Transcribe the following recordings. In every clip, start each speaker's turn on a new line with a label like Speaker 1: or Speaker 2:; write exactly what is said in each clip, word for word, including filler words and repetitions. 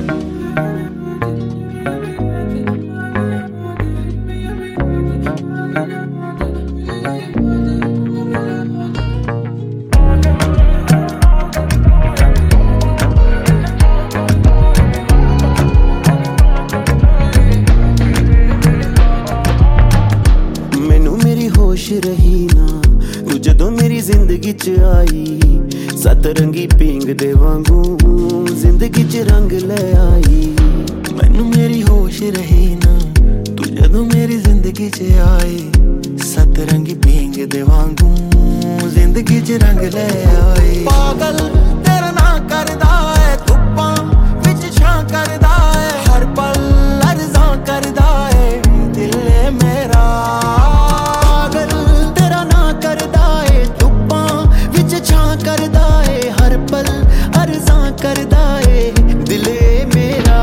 Speaker 1: रही ना तू जदों मेरी जिंदगी च आई, सतरंगी पींग दे वांगू जिंदगी च रंग ले आई। मैनू मेरी होश रही ना तू जदों मेरी जिंदगी च आई, सतरंगी पींग दे वांगू जिंदगी च रंग ले आई। पागल तेरा ना करदा है, धुप्पां विच छां करदा है, हर पल अर्ज़ां करदा है दिल मेरा। करदा है हर पल अर्ज़ां करदा है दिले मेरा।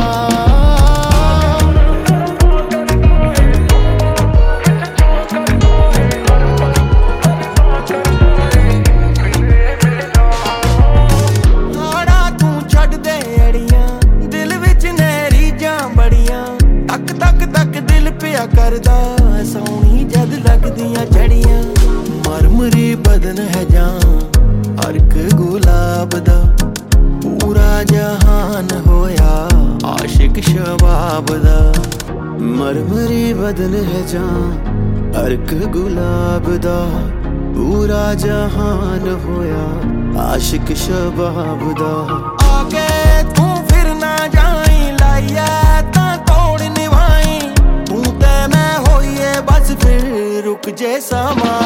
Speaker 1: आड़ा तू छड्ड दे अड़ियां दिल विच नेरी जां बड़ियां, तक तक तक दिल पिया करदा सोहनी जद लगदियां झड़ियां। मरमरी बदन है जां अर्क गुलाब दा, पूरा जहान होया आशिक शबाब दा। मरमरी बदन है जां अर्क गुलाब दा, पूरा जहान होया आशिक शबाब दा। आगे तू फिर ना जाई लाइया तां तोड़ निभाई, तू ते मैं होइए बस फिर रुक जे समा।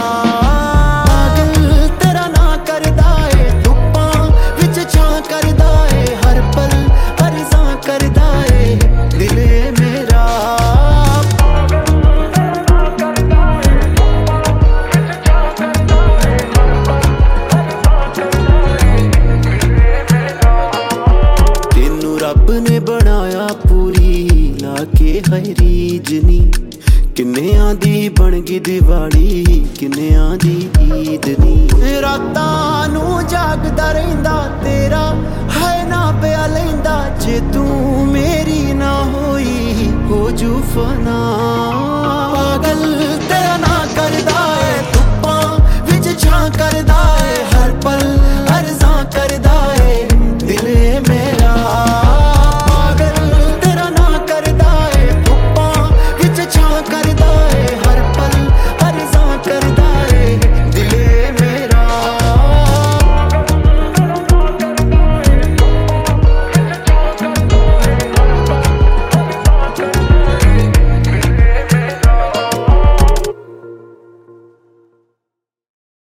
Speaker 1: रब ने बनाया पूरी लाके है रीजनी, किन्नियां दी बन गई दिवाली किन्नियां दी ईद नी। रातां नू जागदा रहिंदा तेरा है ना प्याले